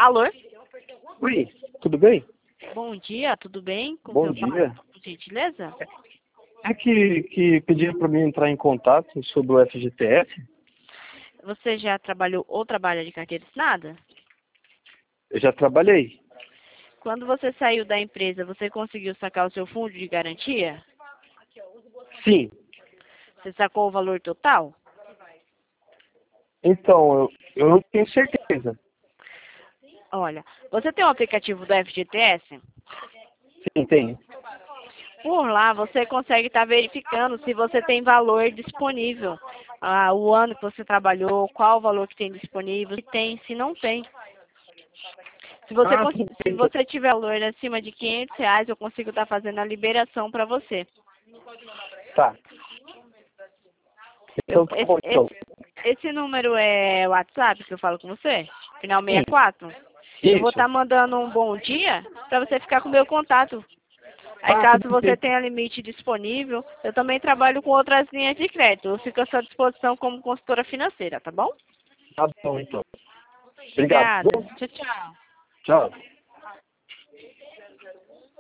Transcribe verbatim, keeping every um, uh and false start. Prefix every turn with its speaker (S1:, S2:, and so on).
S1: Alô?
S2: Oi, tudo bem?
S1: Bom dia, tudo bem? Com
S2: Bom
S1: seu
S2: dia.
S1: por gentileza?
S2: É que, que pediram para mim entrar em contato sobre o F G T S.
S1: Você já trabalhou ou trabalha de carteira assinada?
S2: Eu já trabalhei.
S1: Quando você saiu da empresa, você conseguiu sacar o seu fundo de garantia?
S2: Sim.
S1: Você sacou o valor total?
S2: Então, eu, eu não tenho certeza.
S1: Olha, você tem o aplicativo do F G T S?
S2: Sim, tenho.
S1: Por lá, você consegue estar verificando se você tem valor disponível. Ah, o ano que você trabalhou, qual o valor que tem disponível, se tem, se não tem. Se você,
S2: Ah,
S1: cons-
S2: tudo
S1: se
S2: bem.
S1: você tiver valor acima de quinhentos reais, eu consigo estar fazendo a liberação para você.
S2: Tá.
S1: Eu-
S2: Então tá
S1: esse,
S2: bom, então.
S1: esse, esse número é o WhatsApp que eu falo com você? Final
S2: Sim.
S1: sessenta e quatro? Eu vou
S2: Isso.
S1: estar mandando um bom dia para você ficar com o meu contato. Aí
S2: Ah,
S1: caso
S2: tudo
S1: você
S2: bem.
S1: tenha limite disponível, eu também trabalho com outras linhas de crédito. Eu fico à sua disposição como consultora financeira, tá bom?
S2: Tá bom, então. Obrigado.
S1: Obrigada. Tchau, tchau.
S2: Tchau.